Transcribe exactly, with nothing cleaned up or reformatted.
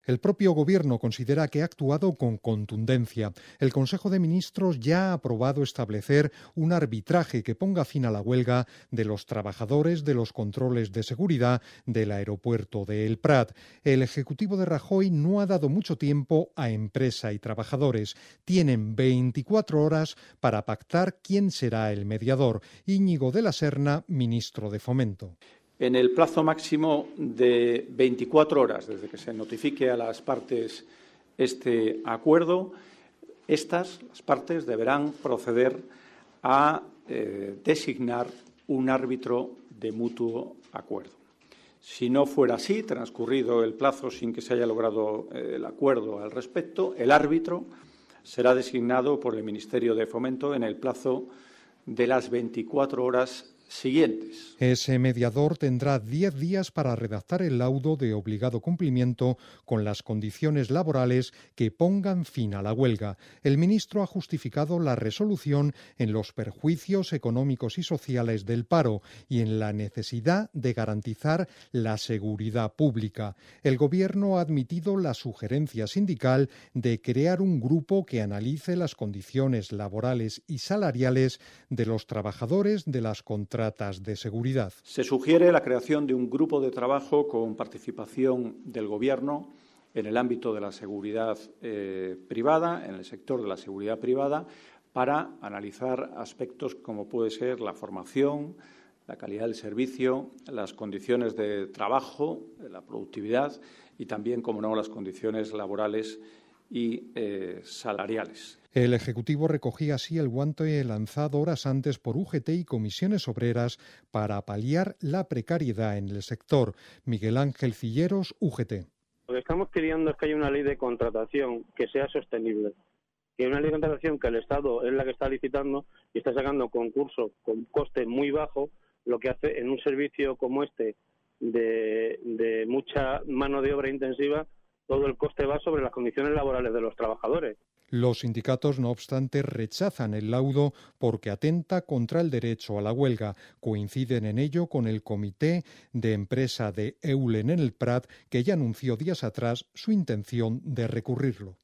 El propio Gobierno considera que ha actuado con contundencia. El Consejo de Ministros ya ha aprobado establecer un arbitraje que ponga fin a la huelga de los trabajadores de los controles de seguridad del aeropuerto de El Prat. El Ejecutivo de Rajoy no ha dado mucho tiempo a empresa y trabajadores. Tienen veinticuatro horas para pactar quién será el mediador. Íñigo de la Serna, ministro de Fomento. En el plazo máximo de veinticuatro horas desde que se notifique a las partes este acuerdo, estas, las partes, deberán proceder a eh, designar un árbitro de mutuo acuerdo. Si no fuera así, transcurrido el plazo sin que se haya logrado eh, el acuerdo al respecto, el árbitro será designado por el Ministerio de Fomento en el plazo de las veinticuatro horas siguientes. Ese mediador tendrá diez días para redactar el laudo de obligado cumplimiento con las condiciones laborales que pongan fin a la huelga. El ministro ha justificado la resolución en los perjuicios económicos y sociales del paro y en la necesidad de garantizar la seguridad pública. El Gobierno ha admitido la sugerencia sindical de crear un grupo que analice las condiciones laborales y salariales de los trabajadores de las contrataciones de seguridad. Se sugiere la creación de un grupo de trabajo con participación del Gobierno en el ámbito de la seguridad eh, privada, en el sector de la seguridad privada, para analizar aspectos como puede ser la formación, la calidad del servicio, las condiciones de trabajo, la productividad y también, como no, las condiciones laborales y eh, salariales. El Ejecutivo recogía así el guante lanzado horas antes por U G T y comisiones obreras para paliar la precariedad en el sector. Miguel Ángel Cilleros, U G T. Lo que estamos pidiendo es que haya una ley de contratación que sea sostenible. Que una ley de contratación que el Estado es la que está licitando y está sacando concursos con coste muy bajo, lo que hace en un servicio como este de, de mucha mano de obra intensiva, todo el coste va sobre las condiciones laborales de los trabajadores. Los sindicatos, no obstante, rechazan el laudo porque atenta contra el derecho a la huelga. Coinciden en ello con el comité de empresa de Eulen en el Prat, que ya anunció días atrás su intención de recurrirlo.